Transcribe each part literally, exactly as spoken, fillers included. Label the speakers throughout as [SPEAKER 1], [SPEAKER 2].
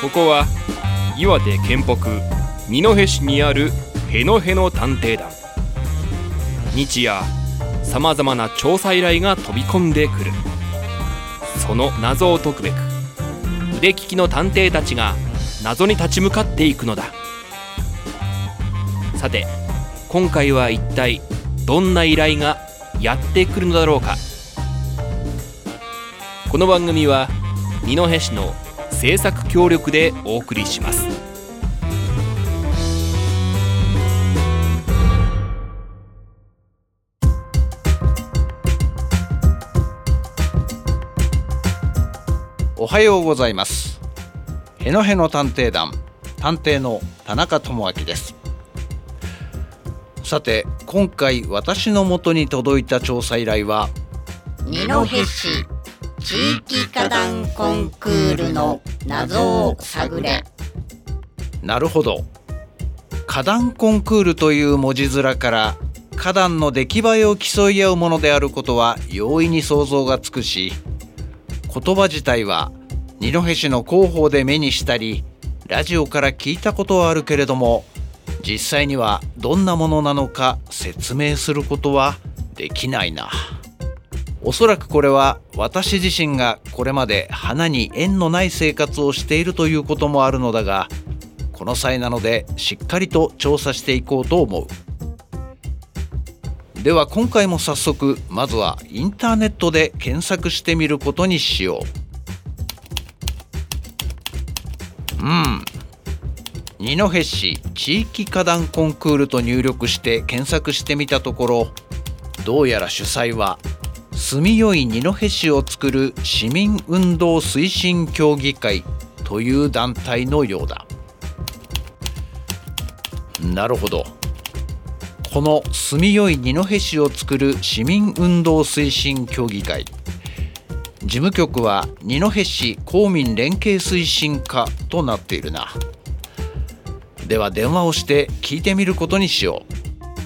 [SPEAKER 1] ここは岩手県北二戸市にあるへのへの探偵団。日夜さまざまな調査依頼が飛び込んでくる。その謎を解くべく腕利きの探偵たちが謎に立ち向かっていくのだ。さて今回は一体どんな依頼がやってくるのだろうか。この番組は二戸市の制作協力でお送りします。
[SPEAKER 2] おはようございます。へのへの探偵団探偵の田中智明です。さて今回私の元に届いた調査依頼は
[SPEAKER 3] 二戸市地域花壇コンクールの謎を探れ。
[SPEAKER 2] なるほど。花壇コンクールという文字面から花壇の出来栄えを競い合うものであることは容易に想像がつくし、言葉自体は二戸市の広報で目にしたりラジオから聞いたことはあるけれども、実際にはどんなものなのか説明することはできないな。おそらくこれは私自身がこれまで花に縁のない生活をしているということもあるのだが、この際なのでしっかりと調査していこうと思う。では今回も早速まずはインターネットで検索してみることにしよう。うん二戸市地域花壇コンクールと入力して検索してみたところ、どうやら主催は住みよい二戸市を作る市民運動推進協議会という団体のようだ。なるほど。この住みよい二戸市を作る市民運動推進協議会、事務局は二戸市公民連携推進課となっているな。では電話をして聞いてみることにしよう。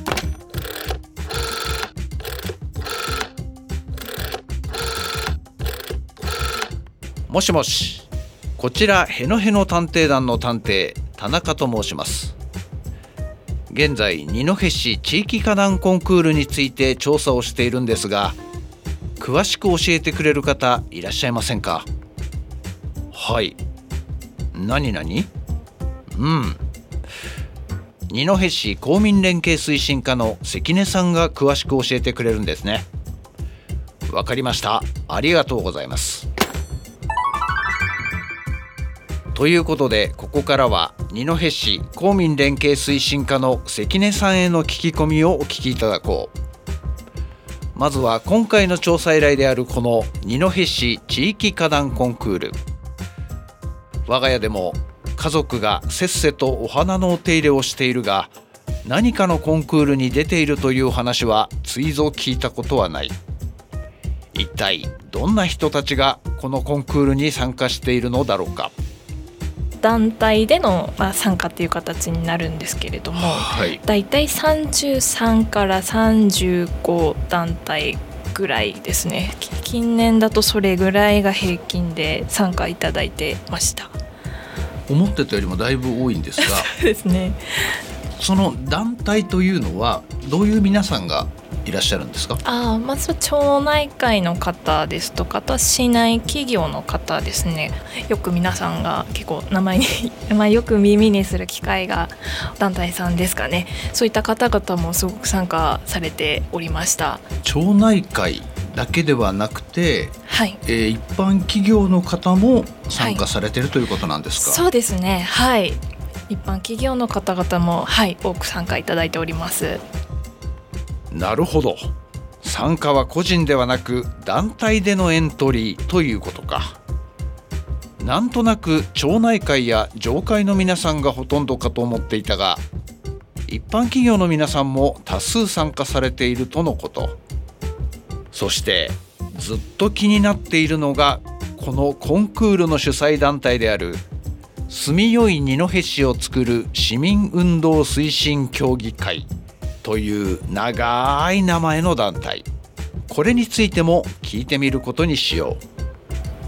[SPEAKER 2] もしもし、こちらへのへの探偵団の探偵田中と申します。現在二戸市地域花壇コンクールについて調査をしているんですが、詳しく教えてくれる方いらっしゃいませんか？はい。何何？うん二戸市公民連携推進課の関根さんが詳しく教えてくれるんですね。わかりました。ありがとうございます。ということでここからは二戸市公民連携推進課の関根さんへの聞き込みをお聞きいただこう。まずは今回の調査依頼であるこの二戸市地域花壇コンクール。我が家でも家族がせっせとお花のお手入れをしているが、何かのコンクールに出ているという話はついぞ聞いたことはない。一体どんな人たちがこのコンクールに参加しているのだろうか。
[SPEAKER 4] 団体での、まあ、参加っていう形になるんですけれども、
[SPEAKER 2] はい、
[SPEAKER 4] だいたいさんじゅうさんからさんじゅうご団体ぐらいですね。近年だとそれぐらいが平均で参加いただいてました。
[SPEAKER 2] 思ってたよりもだいぶ多いんですが
[SPEAKER 4] そうですね。
[SPEAKER 2] その団体というのはどういう皆さんがいらっしゃるんですか？
[SPEAKER 4] あまずは町内会の方ですとか、あとは市内企業の方ですね。よく皆さんが結構名前に名前よく耳にする機会が団体さんですかね。そういった方々もすごく参加されておりました。
[SPEAKER 2] 町内会だけではなくて、
[SPEAKER 4] はい
[SPEAKER 2] えー、一般企業の方も参加されている、はい、ということなんですか？
[SPEAKER 4] そうですね。はい。一般企業の方々も、はい、多く参加いただいております。
[SPEAKER 2] なるほど。参加は個人ではなく団体でのエントリーということか。なんとなく町内会や上会の皆さんがほとんどかと思っていたが、一般企業の皆さんも多数参加されているとのこと。そしてずっと気になっているのがこのコンクールの主催団体である住みよい二戸市を作る市民運動推進協議会という長い名前の団体。これについても聞いてみることにしよう。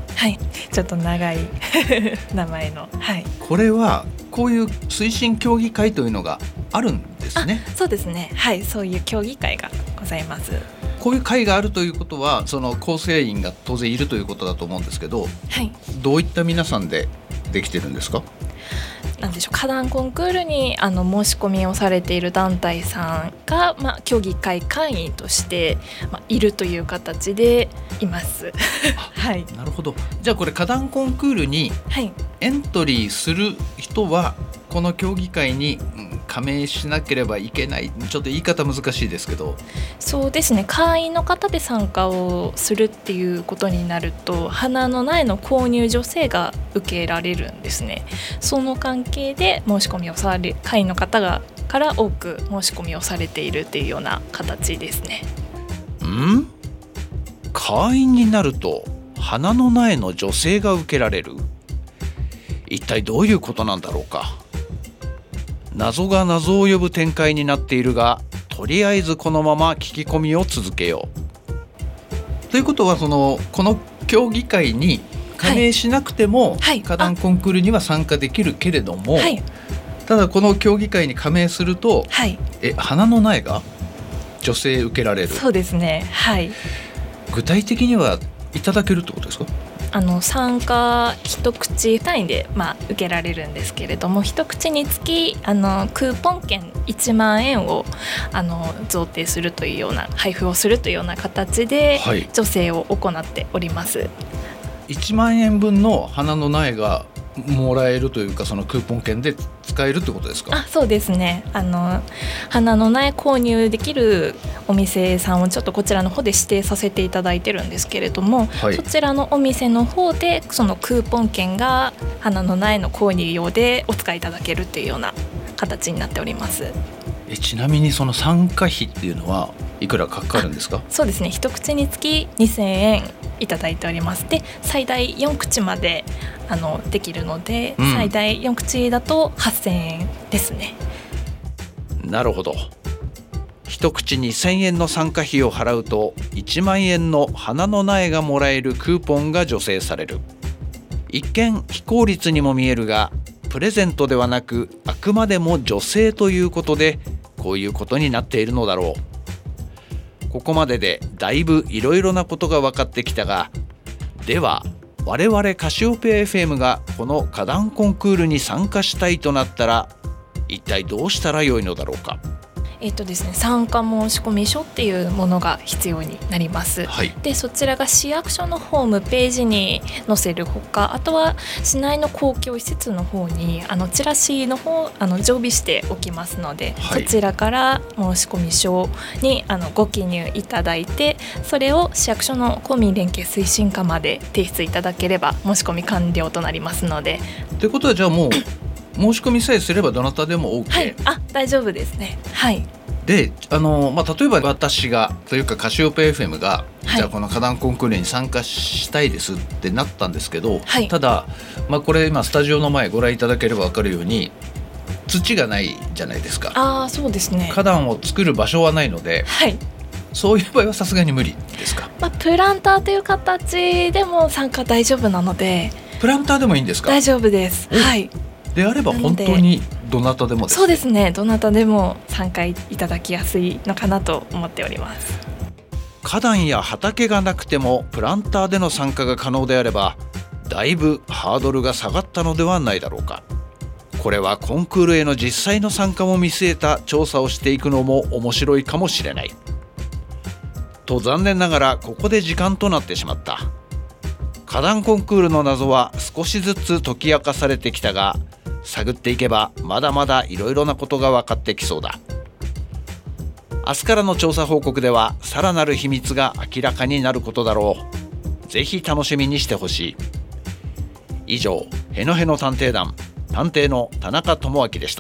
[SPEAKER 4] はい、ちょっと長い名前の、はい、
[SPEAKER 2] これはこういう推進協議会というのがあるんですね。
[SPEAKER 4] そうですね、はい、そういう協議会がございます。
[SPEAKER 2] こういう会があるということはその構成員が当然いるということだと思うんですけど、
[SPEAKER 4] はい、
[SPEAKER 2] どういった皆さんでできてるんですか？
[SPEAKER 4] なんでしょう、花壇コンクールにあの申し込みをされている団体さんが、まあ、協議会会員として、まあ、いるという形でいますはい、
[SPEAKER 2] なるほど。じゃあこれ花壇コンクールにエントリーする人はこの協議会に、うん、加盟しなければいけない。ちょっと言い方難しいですけど。
[SPEAKER 4] そうですね、会員の方で参加をするっていうことになると花の苗の購入助成が受けられるんですね。その関係で申し込みをされ会員の方がから多く申し込みをされているっていうような形ですね。
[SPEAKER 2] ん？会員になると花の苗の助成が受けられる？一体どういうことなんだろうか。謎が謎を呼ぶ展開になっているが、とりあえずこのまま聞き込みを続けよう。ということはそのこの協議会に加盟しなくても、はい、花壇コンクールには参加できるけれども、はい、ただこの協議会に加盟すると、はい、え花の苗が助成受けられる。
[SPEAKER 4] そうですね、はい、
[SPEAKER 2] 具体的にはいただけるってことですか？
[SPEAKER 4] あの参加一口単位で、まあ、受けられるんですけれども、一口につきあのクーポン券いちまんえんをあの贈呈するというような配布をするというような形で、はい、助成を行っております。
[SPEAKER 2] いちまんえんぶんの花の苗がもらえるというか、そのクーポン券で使えるってことですか？
[SPEAKER 4] あ、そうですね、あの花の苗購入できるお店さんをちょっとこちらの方で指定させていただいてるんですけれども、はい、そちらのお店の方でそのクーポン券が花の苗の購入用でお使いいただけるというような形になっております。
[SPEAKER 2] えちなみにその参加費っていうのはいくらかかるんですか？
[SPEAKER 4] そうですね、一口につきにせんえんいただいております。で最大よん口まであのできるので、うん、最大よん口だとはっせんえんですね。
[SPEAKER 2] なるほど。一口にせんえんの参加費を払うといちまんえんの花の苗がもらえるクーポンが助成される。一見非効率にも見えるが、プレゼントではなくあくまでも助成ということでこういうことになっているのだろう。ここまででだいぶいろいろなことが分かってきたが、では我々カシオペア エフエム がこの花壇コンクールに参加したいとなったら一体どうしたらよいのだろうか。
[SPEAKER 4] えーとですね、参加申込書っていうものが必要になります、はい、でそちらが市役所のホームページに載せるほか、あとは市内の公共施設の方にあのチラシの方あの常備しておきますので、はい、そちらから申込書にあのご記入いただいて、それを市役所の公民連携推進課まで提出いただければ申し込み完了となりますので。
[SPEAKER 2] ということはじゃあもう申し込みさえすればどなたでも OK、
[SPEAKER 4] はい、あ大丈夫ですね。はい。
[SPEAKER 2] であの、まあ、例えば私がというかカシオペア エフエム が、はい、じゃあこの花壇コンクールに参加したいですってなったんですけど、はい、ただ、まあ、これ今スタジオの前ご覧いただければ分かるように土がないじゃないですか。
[SPEAKER 4] あそうですね。
[SPEAKER 2] 花壇を作る場所はないので、はい、そういう場合はさすがに無理ですか？
[SPEAKER 4] まあ、プランターという形でも参加大丈夫なので。
[SPEAKER 2] プランターでもいいんですか？
[SPEAKER 4] 大丈夫です。はい。
[SPEAKER 2] であれば本当にどなたでもですね。
[SPEAKER 4] そうですね、どなたでも参加いただきやすいのかなと思っております。
[SPEAKER 2] 花壇や畑がなくてもプランターでの参加が可能であればだいぶハードルが下がったのではないだろうか。これはコンクールへの実際の参加も見据えた調査をしていくのも面白いかもしれないと。残念ながらここで時間となってしまった。花壇コンクールの謎は少しずつ解き明かされてきたが、探っていけばまだまだいろいろなことが分かってきそうだ。明日からの調査報告ではさらなる秘密が明らかになることだろう。ぜひ楽しみにしてほしい。以上、へのへの探偵団探偵の田中智明でした。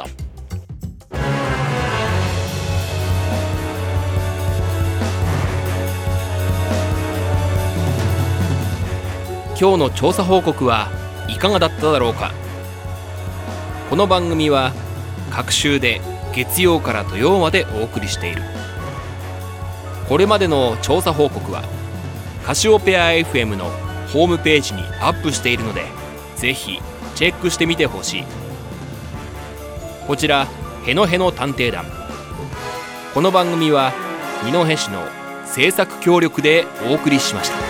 [SPEAKER 1] 今日の調査報告はいかがだっただろうか。この番組は各週で月曜から土曜までお送りしている。これまでの調査報告はカシオペア エフエム のホームページにアップしているので、ぜひチェックしてみてほしい。こちらへのへの探偵団、この番組は二戸市の制作協力でお送りしました。